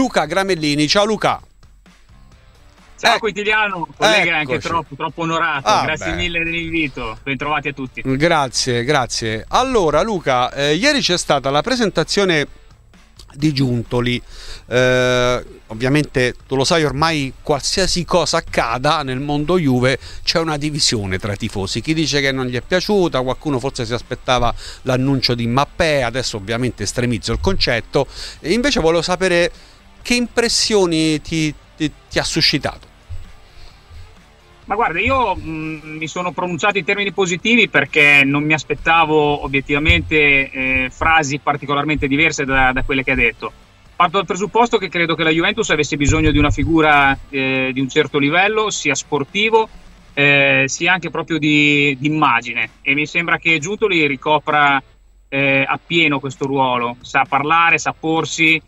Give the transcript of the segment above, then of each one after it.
Luca Gramellini. Ciao Luca. Ciao Quotidiano, collega, anche troppo onorato, grazie mille dell'invito, bentrovati a tutti. Grazie. Allora Luca, ieri c'è stata la presentazione di Giuntoli, ovviamente tu lo sai, ormai qualsiasi cosa accada nel mondo Juve c'è una divisione tra i tifosi, chi dice che non gli è piaciuta, qualcuno forse si aspettava l'annuncio di Mbappé, adesso ovviamente estremizzo il concetto, e invece volevo sapere che impressioni ti ha suscitato. Ma guarda, io mi sono pronunciato in termini positivi perché non mi aspettavo obiettivamente frasi particolarmente diverse da quelle che ha detto. Parto dal presupposto che credo che la Juventus avesse bisogno di una figura di un certo livello, sia sportivo, sia anche proprio di immagine, e mi sembra che Giuntoli ricopra appieno questo ruolo, sa parlare, sa porsi,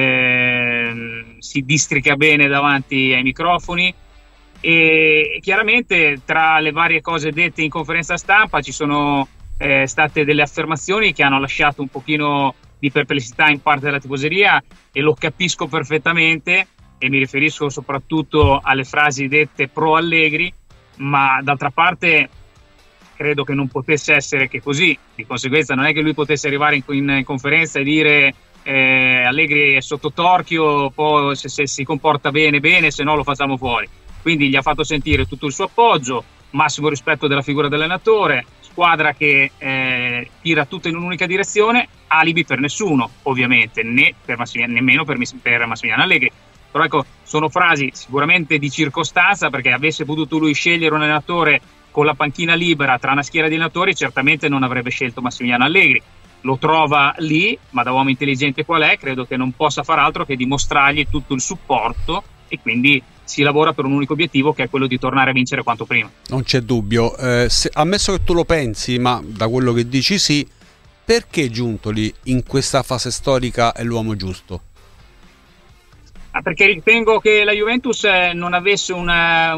si districa bene davanti ai microfoni. E chiaramente tra le varie cose dette in conferenza stampa ci sono state delle affermazioni che hanno lasciato un pochino di perplessità in parte della tifoseria, e lo capisco perfettamente, e mi riferisco soprattutto alle frasi dette pro Allegri, ma d'altra parte credo che non potesse essere che così, di conseguenza non è che lui potesse arrivare in conferenza e dire Allegri è sotto torchio, poi se si comporta bene, se no lo facciamo fuori. Quindi gli ha fatto sentire tutto il suo appoggio, massimo rispetto della figura dell'allenatore, squadra che tira tutto in un'unica direzione, alibi per nessuno ovviamente, nemmeno per Massimiliano Allegri. Però ecco, sono frasi sicuramente di circostanza, perché avesse potuto lui scegliere un allenatore con la panchina libera tra una schiera di allenatori, certamente non avrebbe scelto Massimiliano Allegri. Lo trova lì, ma da uomo intelligente qual è, credo che non possa far altro che dimostrargli tutto il supporto, e quindi si lavora per un unico obiettivo, che è quello di tornare a vincere quanto prima. Non c'è dubbio, ammesso che tu lo pensi, ma da quello che dici sì, perché Giuntoli in questa fase storica è l'uomo giusto? Perché ritengo che la Juventus non avesse un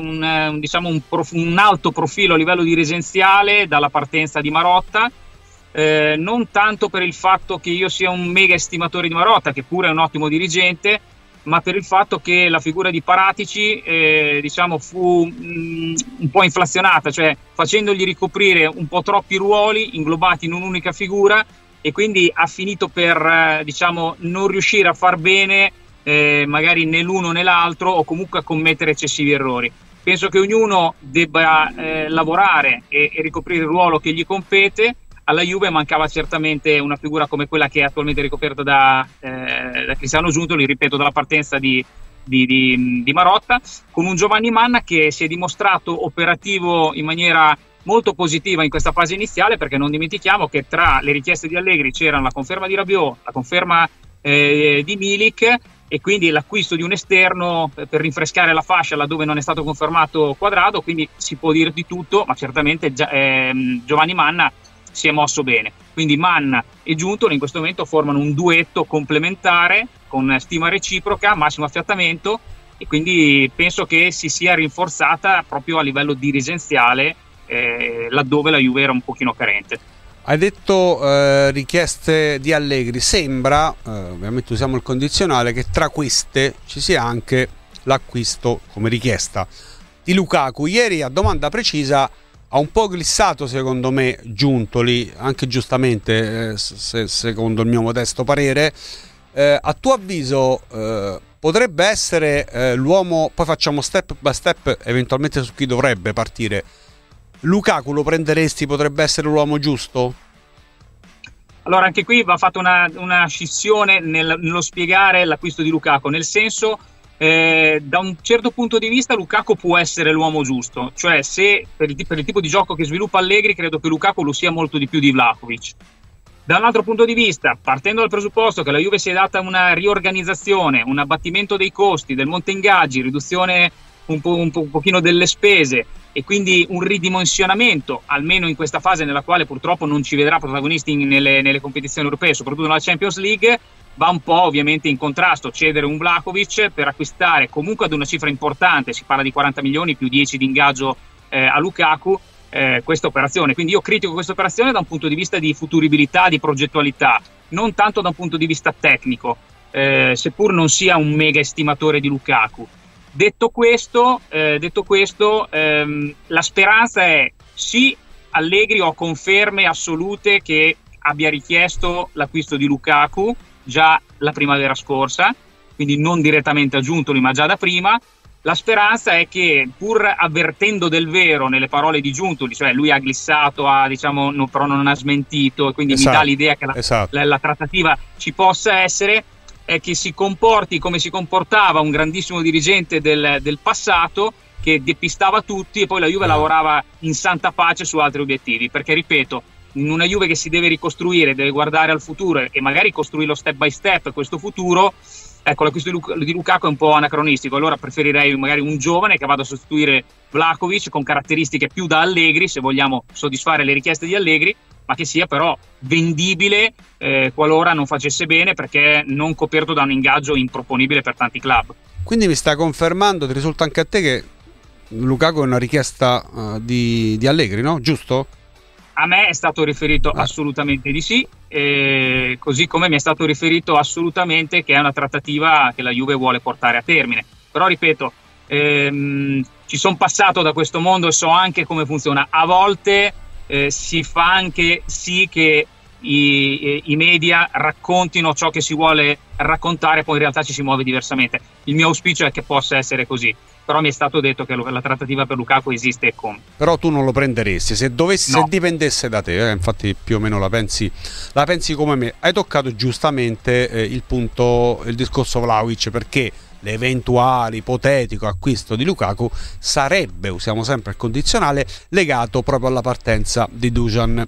alto profilo a livello dirigenziale dalla partenza di Marotta, non tanto per il fatto che io sia un mega estimatore di Marotta, che pure è un ottimo dirigente, ma per il fatto che la figura di Paratici fu un po' inflazionata, cioè facendogli ricoprire un po' troppi ruoli inglobati in un'unica figura, e quindi ha finito per non riuscire a far bene magari né l'uno né l'altro, o comunque a commettere eccessivi errori. Penso che ognuno debba lavorare e ricoprire il ruolo che gli compete. Alla Juve mancava certamente una figura come quella che è attualmente ricoperta da Cristiano Giuntoli, ripeto, dalla partenza di Marotta, con un Giovanni Manna che si è dimostrato operativo in maniera molto positiva in questa fase iniziale, perché non dimentichiamo che tra le richieste di Allegri c'erano la conferma di Rabiot, la conferma di Milik, e quindi l'acquisto di un esterno per rinfrescare la fascia laddove non è stato confermato Quadrado. Quindi si può dire di tutto, ma certamente Giovanni Manna si è mosso bene. Quindi Manna e Giuntoli in questo momento formano un duetto complementare con stima reciproca, massimo affiatamento, e quindi penso che si sia rinforzata proprio a livello dirigenziale laddove la Juve era un pochino carente. Hai detto richieste di Allegri, sembra, ovviamente usiamo il condizionale, che tra queste ci sia anche l'acquisto come richiesta di Lukaku. Ieri a domanda precisa ha un po' glissato secondo me Giuntoli, anche giustamente secondo il mio modesto parere. A tuo avviso potrebbe essere l'uomo, poi facciamo step by step eventualmente su chi dovrebbe partire. Lukaku lo prenderesti, potrebbe essere l'uomo giusto? Allora anche qui va fatta una scissione nello spiegare l'acquisto di Lukaku, nel senso da un certo punto di vista Lukaku può essere l'uomo giusto, cioè se per il tipo di gioco che sviluppa Allegri credo che Lukaku lo sia molto di più di Vlahovic. Da un altro punto di vista, partendo dal presupposto che la Juve si è data una riorganizzazione, un abbattimento dei costi, del monte ingaggi, riduzione un pochino delle spese, e quindi un ridimensionamento, almeno in questa fase nella quale purtroppo non ci vedrà protagonisti nelle competizioni europee, soprattutto nella Champions League, va un po' ovviamente in contrasto cedere un Vlahovic per acquistare comunque ad una cifra importante, si parla di 40 milioni più 10 di ingaggio a Lukaku, questa operazione. Quindi io critico questa operazione da un punto di vista di futuribilità, di progettualità, non tanto da un punto di vista tecnico. seppur non sia un mega estimatore di Lukaku. Detto questo, la speranza è sì, Allegri ho conferme assolute che abbia richiesto l'acquisto di Lukaku già la primavera scorsa, quindi non direttamente a Giuntoli ma già da prima. La speranza è che, pur avvertendo del vero nelle parole di Giuntoli, cioè lui ha glissato, però non ha smentito, e quindi mi dà l'idea che la trattativa ci possa essere, è che si comporti come si comportava un grandissimo dirigente del passato, che depistava tutti e poi la Juve lavorava in santa pace su altri obiettivi, perché ripeto, in una Juve che si deve ricostruire, deve guardare al futuro e magari costruirlo step by step questo futuro. Ecco, l'acquisto di Lukaku è un po' anacronistico, allora preferirei magari un giovane che vada a sostituire Vlahovic con caratteristiche più da Allegri, se vogliamo soddisfare le richieste di Allegri, ma che sia però vendibile qualora non facesse bene, perché non coperto da un ingaggio improponibile per tanti club. Quindi mi sta confermando, ti risulta anche a te, che Lukaku è una richiesta di Allegri, no? Giusto? A me è stato riferito assolutamente di sì, così come mi è stato riferito assolutamente che è una trattativa che la Juve vuole portare a termine. Però ripeto, ci sono passato da questo mondo e so anche come funziona. A volte si fa anche sì che i media raccontino ciò che si vuole raccontare, poi in realtà ci si muove diversamente. Il mio auspicio è che possa essere così, però mi è stato detto che la trattativa per Lukaku esiste e come. Però tu non lo prenderesti se dipendesse da te, infatti più o meno la pensi come me. Hai toccato giustamente il discorso Vlahovic, perché l'eventuale ipotetico acquisto di Lukaku sarebbe, usiamo sempre il condizionale, legato proprio alla partenza di Dusan.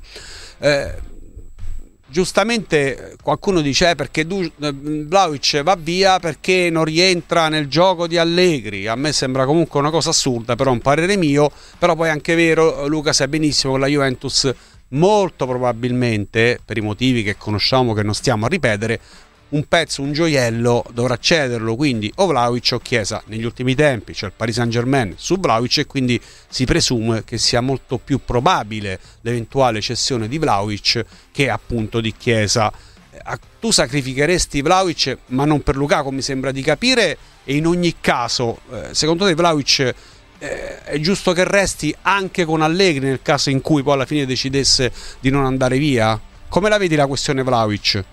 Giustamente qualcuno dice perché Vlahovic va via perché non rientra nel gioco di Allegri. A me sembra comunque una cosa assurda, però è un parere mio. Però poi è anche vero, Luca sai benissimo, che la Juventus molto probabilmente, per i motivi che conosciamo, che non stiamo a ripetere, un gioiello dovrà cederlo, quindi o Vlahovic o Chiesa. Negli ultimi tempi c'è il Paris Saint-Germain su Vlahovic e quindi si presume che sia molto più probabile l'eventuale cessione di Vlahovic che appunto di Chiesa. Tu sacrificheresti Vlahovic ma non per Lukaku, mi sembra di capire, e in ogni caso secondo te Vlahovic è giusto che resti anche con Allegri nel caso in cui poi alla fine decidesse di non andare via? Come la vedi la questione Vlahovic?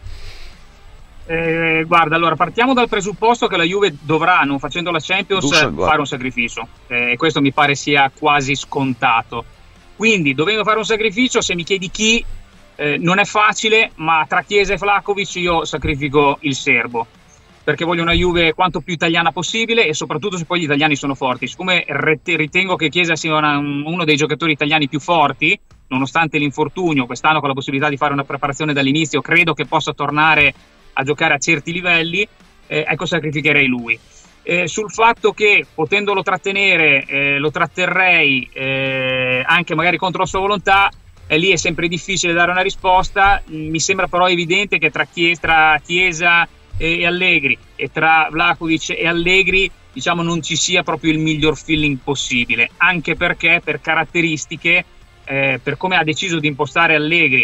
Guarda, allora partiamo dal presupposto che la Juve dovrà, non facendo la Champions, fare un sacrificio, e questo mi pare sia quasi scontato. Quindi, dovendo fare un sacrificio, se mi chiedi chi, non è facile, ma tra Chiesa e Vlahovic io sacrifico il serbo, perché voglio una Juve quanto più italiana possibile, e soprattutto se poi gli italiani sono forti. Siccome ritengo che Chiesa sia uno dei giocatori italiani più forti, nonostante l'infortunio, quest'anno con la possibilità di fare una preparazione dall'inizio, credo che possa tornare a giocare a certi livelli, ecco, sacrificherei lui. Sul fatto che potendolo trattenere lo tratterrei anche magari contro la sua volontà, lì è sempre difficile dare una risposta. Mi sembra però evidente che tra Chiesa e Allegri e tra Vlahovic e Allegri, diciamo, non ci sia proprio il miglior feeling possibile, anche perché per caratteristiche, per come ha deciso di impostare Allegri,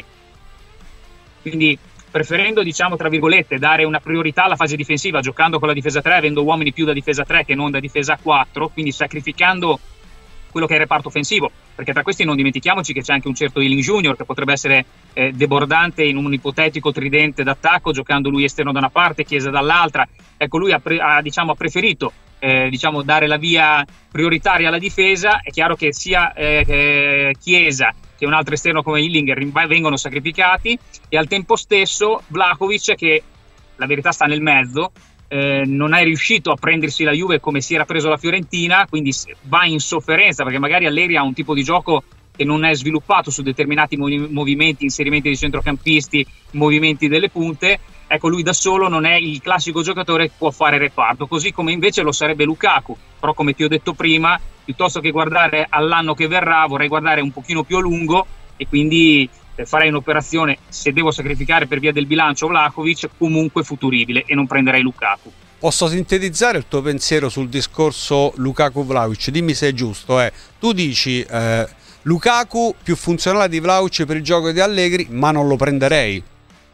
quindi preferendo, diciamo, tra virgolette, dare una priorità alla fase difensiva, giocando con la difesa 3, avendo uomini più da difesa 3 che non da difesa 4, quindi sacrificando quello che è il reparto offensivo, perché tra questi non dimentichiamoci che c'è anche un certo Ealing Junior che potrebbe essere debordante in un ipotetico tridente d'attacco, giocando lui esterno da una parte, Chiesa dall'altra. Ecco, lui ha preferito dare la via prioritaria alla difesa. È chiaro che sia Chiesa che un altro esterno come Ealing vengono sacrificati, e al tempo stesso Vlahovic, che la verità sta nel mezzo, non è riuscito a prendersi la Juve come si era preso la Fiorentina, quindi va in sofferenza perché magari Allegri ha un tipo di gioco che non è sviluppato su determinati movimenti, inserimenti di centrocampisti, movimenti delle punte. Ecco, lui da solo non è il classico giocatore che può fare reparto, così come invece lo sarebbe Lukaku. Però, come ti ho detto prima, piuttosto che guardare all'anno che verrà, vorrei guardare un pochino più a lungo, e quindi farei un'operazione, se devo sacrificare per via del bilancio Vlahovic, comunque futuribile, e non prenderei Lukaku. Posso sintetizzare il tuo pensiero sul discorso Lukaku-Vlahovic? Dimmi se è giusto. Tu dici Lukaku più funzionale di Vlahovic per il gioco di Allegri, ma non lo prenderei.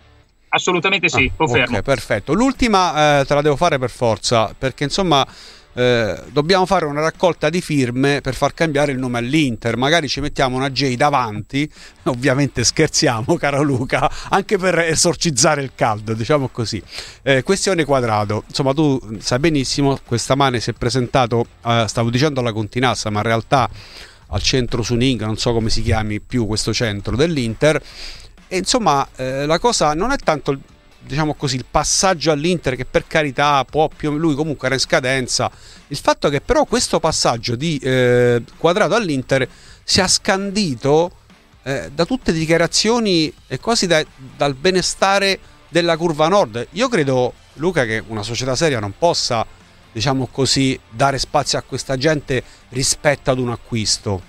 Assolutamente sì, confermo. Ok, perfetto. L'ultima te la devo fare per forza, perché insomma dobbiamo fare una raccolta di firme per far cambiare il nome all'Inter. Magari ci mettiamo una J davanti, ovviamente scherziamo, caro Luca, anche per esorcizzare il caldo, diciamo così. Questione Quadrado, insomma tu sai benissimo, questa Mane si è presentato, stavo dicendo alla Continassa, ma in realtà al centro Suning, non so come si chiami più questo centro dell'Inter. E insomma la cosa non è tanto, diciamo così, il passaggio all'Inter, che per carità può più, lui comunque era in scadenza. Il fatto è che però questo passaggio di Quadrado all'Inter sia scandito da tutte le dichiarazioni e quasi dal benestare della curva nord. Io credo, Luca, che una società seria non possa, diciamo così, dare spazio a questa gente rispetto ad un acquisto.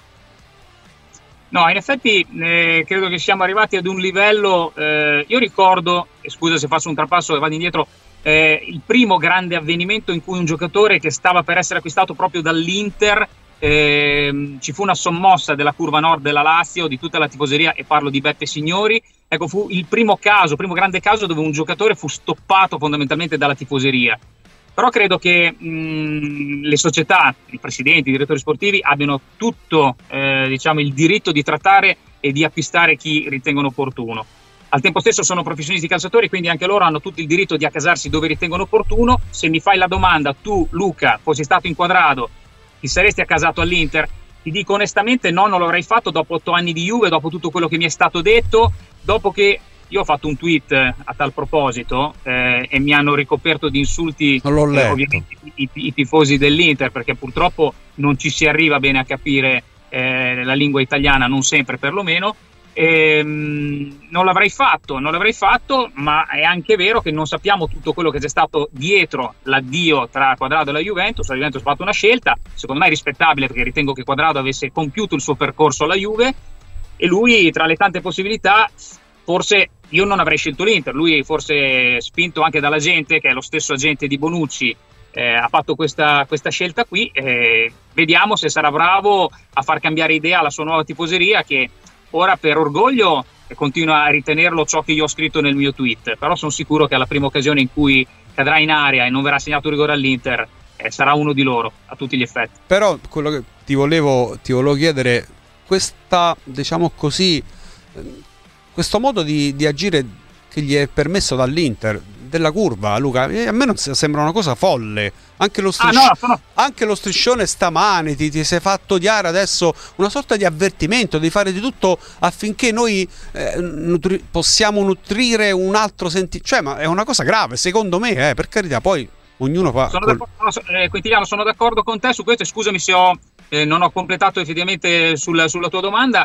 No, in effetti credo che siamo arrivati ad un livello, io ricordo, scusa se faccio un trapasso e vado indietro, il primo grande avvenimento in cui un giocatore che stava per essere acquistato proprio dall'Inter, ci fu una sommossa della curva nord della Lazio, di tutta la tifoseria, e parlo di Beppe Signori. Ecco, fu il primo grande caso dove un giocatore fu stoppato fondamentalmente dalla tifoseria. Però credo che le società, i presidenti, i direttori sportivi abbiano tutto diciamo, il diritto di trattare e di acquistare chi ritengono opportuno. Al tempo stesso sono professionisti calciatori, quindi anche loro hanno tutto il diritto di accasarsi dove ritengono opportuno. Se mi fai la domanda, tu Luca, fossi stato in Quadrado, ti saresti accasato all'Inter? Ti dico onestamente no, non l'avrei fatto dopo 8 anni di Juve, dopo tutto quello che mi è stato detto, dopo che io ho fatto un tweet a tal proposito e mi hanno ricoperto di insulti ovviamente i tifosi dell'Inter, perché purtroppo non ci si arriva bene a capire la lingua italiana, non sempre perlomeno. Non l'avrei fatto, ma è anche vero che non sappiamo tutto quello che c'è stato dietro l'addio tra Quadrado e la Juventus. La Juventus ha fatto una scelta, secondo me rispettabile, perché ritengo che Quadrado avesse compiuto il suo percorso alla Juve, e lui, tra le tante possibilità, forse io non avrei scelto l'Inter, lui forse spinto anche dalla gente, che è lo stesso agente di Bonucci, ha fatto questa scelta qui. Vediamo se sarà bravo a far cambiare idea alla sua nuova tifoseria, che ora per orgoglio continua a ritenerlo ciò che io ho scritto nel mio tweet, però sono sicuro che alla prima occasione in cui cadrà in area e non verrà segnato un rigore all'Inter sarà uno di loro a tutti gli effetti. Però quello che ti volevo chiedere, questa, diciamo così, questo modo di agire che gli è permesso dall'Inter, della curva, Luca, a me non sembra una cosa folle. Anche lo striscione stamane ti sei fatto odiare adesso, una sorta di avvertimento, di fare di tutto affinché noi possiamo nutrire un altro sentimento. Cioè, ma è una cosa grave, secondo me, per carità, poi ognuno fa... Quintiliano, sono d'accordo con te su questo, scusami se non ho completato effettivamente sulla tua domanda.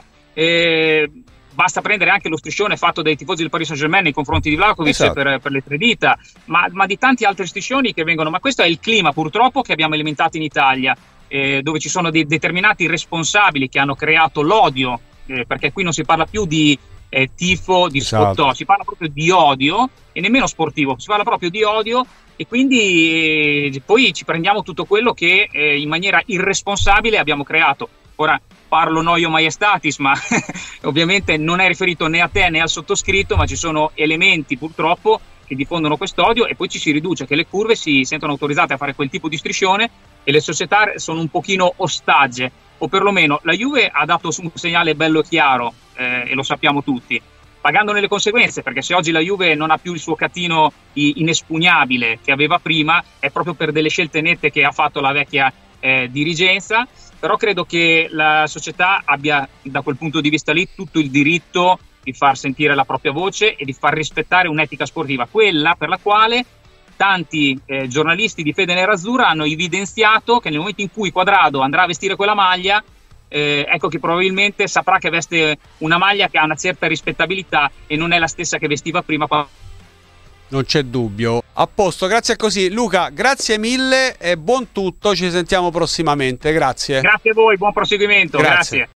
Basta prendere anche lo striscione fatto dai tifosi del Paris Saint-Germain nei confronti di Vlahovic, esatto, per le 3 dita, ma di tanti altri striscioni che vengono. Ma questo è il clima purtroppo che abbiamo alimentato in Italia, dove ci sono dei determinati responsabili che hanno creato l'odio, perché qui non si parla più di tifo, di sfottò, si parla proprio di odio, e nemmeno sportivo, si parla proprio di odio, e quindi poi ci prendiamo tutto quello che in maniera irresponsabile abbiamo creato. Ora parlo noio maiestatis, ma ovviamente non è riferito né a te né al sottoscritto, ma ci sono elementi purtroppo che diffondono quest'odio, e poi ci si riduce che le curve si sentono autorizzate a fare quel tipo di striscione e le società sono un pochino ostage, o perlomeno la Juve ha dato un segnale bello chiaro, e lo sappiamo tutti, pagandone le conseguenze, perché se oggi la Juve non ha più il suo catino inespugnabile che aveva prima, è proprio per delle scelte nette che ha fatto la vecchia dirigenza. Però credo che la società abbia, da quel punto di vista lì, tutto il diritto di far sentire la propria voce e di far rispettare un'etica sportiva, quella per la quale tanti giornalisti di fede nerazzurra hanno evidenziato che nel momento in cui Quadrado andrà a vestire quella maglia, ecco che probabilmente saprà che veste una maglia che ha una certa rispettabilità e non è la stessa che vestiva prima. Non c'è dubbio. A posto, grazie così. Luca, grazie mille e buon tutto, ci sentiamo prossimamente. Grazie. Grazie a voi, buon proseguimento. Grazie.